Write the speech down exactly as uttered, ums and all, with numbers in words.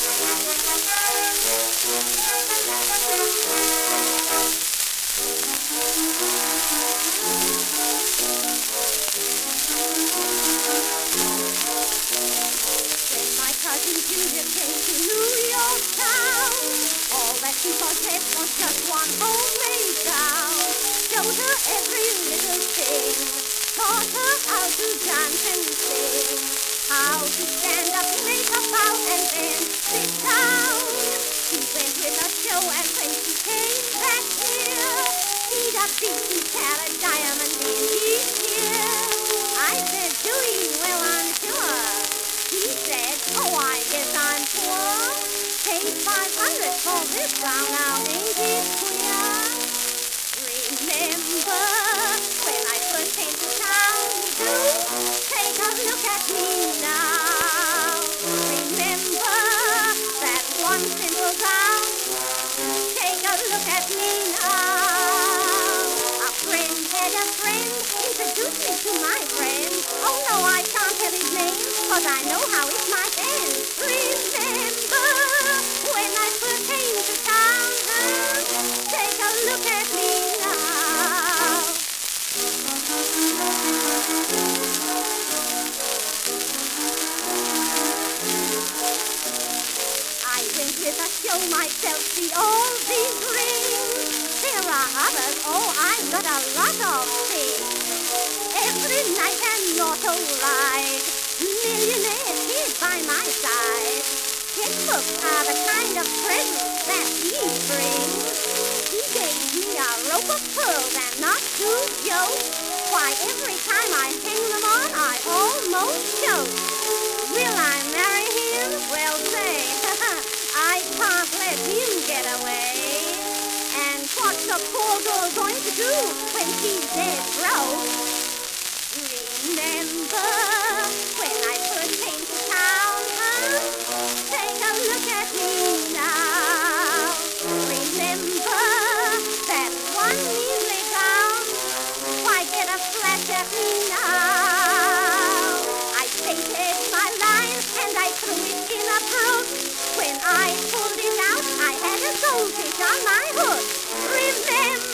My cousin Ginger came to New York town. All that she possessed was just one homemade gown. Showed her every little thing, taught her how to dance and sing, how to stand up, make a bow, and then sit down. She went with a show, and when she came back here, he'd a beaten carat diamond in his ear. I said, Dewey, well, I'm sure. He said, oh, I guess I'm poor. Paid five hundred for this gown, now ain't it queer? Remember when I first came to town? Do take a look at me now. Remember that one simple gown? Take a look at me now. A friend had a friend, introduced me to my friend. Oh no, I can't tell his name, cause I know how it might end. Remember when I first came to town? Huh? Take a look at me now. I went with a show myself, see all these rings. There are others, oh, I've got a lot of things. Every night an auto ride, millionaire kid by my side. Checkbooks are the kind of presents that he brings. He gave me a rope of pearls and not to joke. Why, every time I hang them on, I almost choke. Will I marry him? Well, say, I can't let him get away. And what's a poor girl going to do when she's dead broke? Remember when I first came to town, huh? Take a look at me now. Remember that one measly gown? Why, get a flash at me now. I painted my line and I threw it in a brook. When I pulled it out, I had a goldfish on my hook. Remember